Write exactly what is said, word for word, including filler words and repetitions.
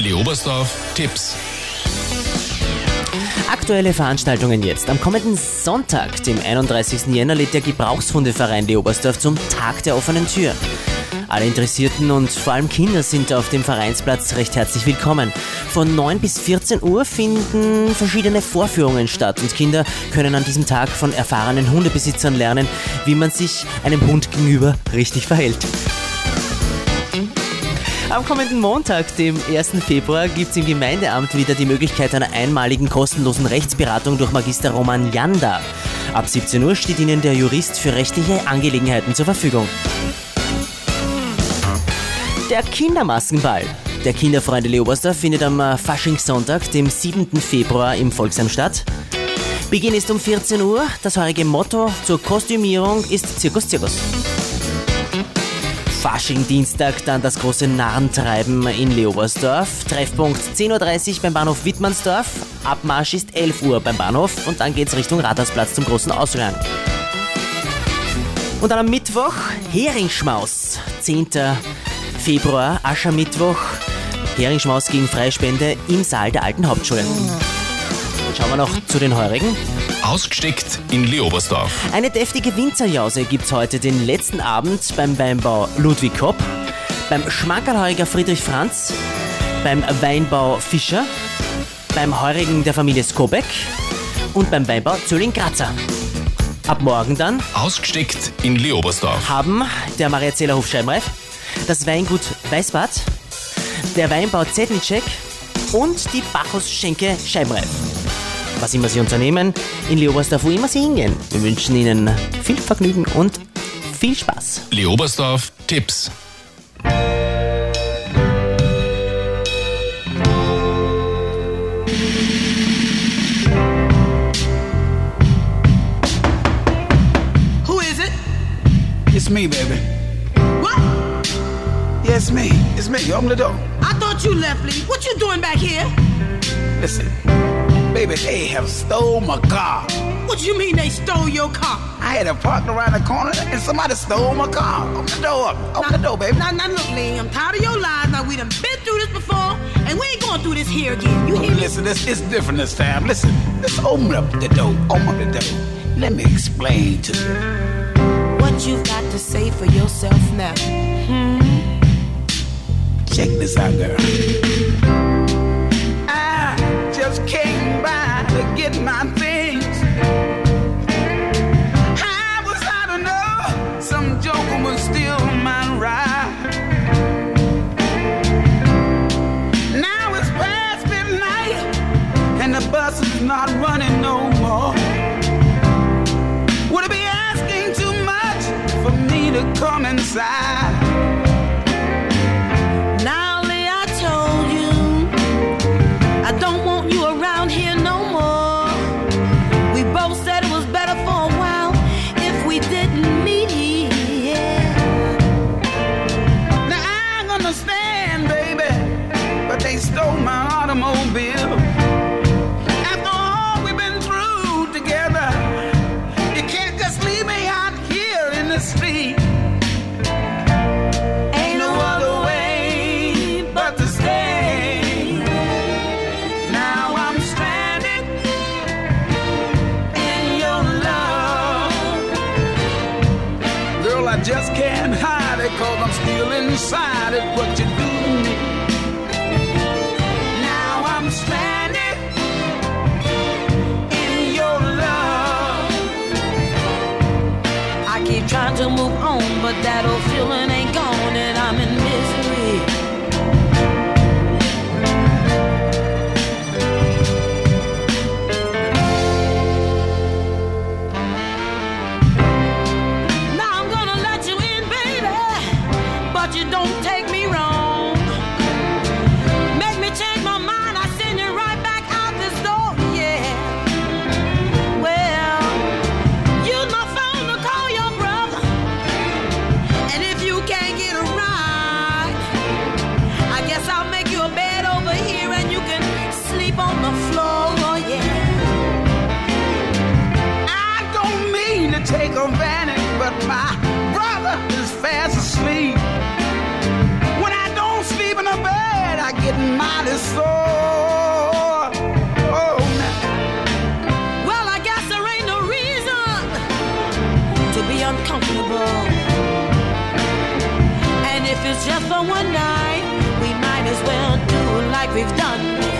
Leobersdorf Tipps. Aktuelle Veranstaltungen jetzt. Am kommenden Sonntag, dem einunddreißigsten Jänner, lädt der Gebrauchshundeverein Leobersdorf zum Tag der offenen Tür. Alle Interessierten und vor allem Kinder sind auf dem Vereinsplatz recht herzlich willkommen. Von neun bis vierzehn Uhr finden verschiedene Vorführungen statt und Kinder können an diesem Tag von erfahrenen Hundebesitzern lernen, wie man sich einem Hund gegenüber richtig verhält. Am kommenden Montag, dem ersten Februar, gibt es im Gemeindeamt wieder die Möglichkeit einer einmaligen kostenlosen Rechtsberatung durch Magister Roman Janda. Ab siebzehn Uhr steht Ihnen der Jurist für rechtliche Angelegenheiten zur Verfügung. Der Kindermaskenball der Kinderfreunde Leobersdorf findet am Faschingssonntag, dem siebten Februar, im Volksheim statt. Beginn ist um vierzehn Uhr. Das heurige Motto zur Kostümierung ist Zirkus Zirkus. Fasching-Dienstag dann das große Narrentreiben in Leobersdorf. Treffpunkt zehn Uhr dreißig beim Bahnhof Wittmannsdorf. Abmarsch ist elf Uhr beim Bahnhof und dann geht's Richtung Rathausplatz zum großen Ausgang. Und dann am Mittwoch Heringsschmaus, zehnten Februar, Aschermittwoch, Heringsschmaus gegen Freispende im Saal der alten Hauptschule. Schauen wir noch zu den heurigen. Ausgesteckt in Leobersdorf. Eine deftige Winzerjause gibt's heute den letzten Abend beim Weinbau Ludwig Kopp, beim Schmankerlheuriger Friedrich Franz, beim Weinbau Fischer, beim Heurigen der Familie Skobeck und beim Weinbau Zölling-Grazer. Ab morgen dann Ausgesteckt in Leobersdorf haben der Mariazela-Hof Scheimreif, das Weingut Weißbad, der Weinbau Zetnicek und die Bacchus-Schenke Scheimreif. Was immer Sie unternehmen, in Leobersdorf, wo immer Sie hingehen. Wir wünschen Ihnen viel Vergnügen und viel Spaß. Leobersdorf Tipps. Who is it? It's me, baby. What? Yeah, it's me. It's me. Open the door. I thought you left, Lee. What you doing back here? Listen, baby, they have stole my car. What you mean they stole your car? I had it parked around the corner and somebody stole my car. Open the door up. Open the door, baby. Now, now look, Lee, I'm tired of your lies. Now, we done been through this before, and we ain't going through this here again. You hear me? Listen, this it's different this time. Listen, let's open up the door. Open up the door. Let me explain to you. What you've got to say for yourself now? Hmm? Check this out, girl. I just came by to get my things. I was out to know some joker was steal my ride. Now it's past midnight and the bus is not running no more. Would it be asking too much for me to come inside? Now, Lee, I told you I don't want you around here no more. We both said it was better for a while if we didn't meet here. Now I understand, baby, but they stole my automobile. After all we've been through together, you can't just leave me out here in the street. Ain't no other way but to stay. Now I'm stranded in your love. Girl, I just can't hide it, cause I'm still inside it, what you do to me. Now I'm stranded in your love. I keep trying to move on, but that old feeling ain't gone, and I'm in misery. Now I'm gonna let you in, baby, but you don't take me wrong. Make me change my mind, I send you right back out this door, yeah. Well, use my phone to call your brother, and if you can't get a ride, I guess I'll make you a bed over here and you can sleep on the floor, yeah. I don't mean to take advantage, but my brother is fast asleep. When I don't sleep in a bed, I getting mighty sore. Oh, now. Well, I guess there ain't no reason to be uncomfortable. And if it's just for one night, we might as well do like we've done